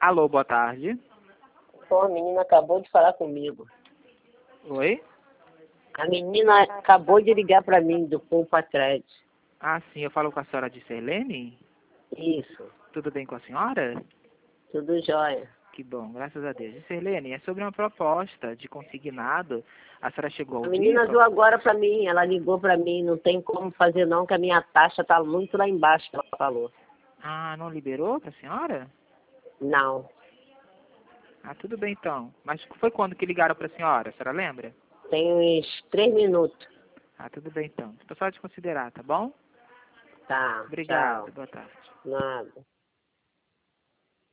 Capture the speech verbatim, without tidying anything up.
Alô, boa tarde. Pô, a menina acabou de falar comigo. Oi? A menina acabou de ligar pra mim do Poupa Crédito. Ah, sim, eu falo com a senhora de Serlene? Isso, Tudo bem com a senhora? tudo jóia. Que bom, graças a Deus. Serlene, é sobre uma proposta de consignado. A senhora chegou a A ouvir? menina viu agora pra mim, ela ligou pra mim, não tem como fazer não, que a minha taxa tá muito lá embaixo, que ela falou. Ah, não liberou para a senhora? Não, Ah, tudo bem então. Mas foi quando que ligaram para a senhora? A senhora lembra? tem uns três minutos. Ah, tudo bem então. Estou só de considerar, tá bom? Tá, Obrigado, tchau. boa tarde. Nada.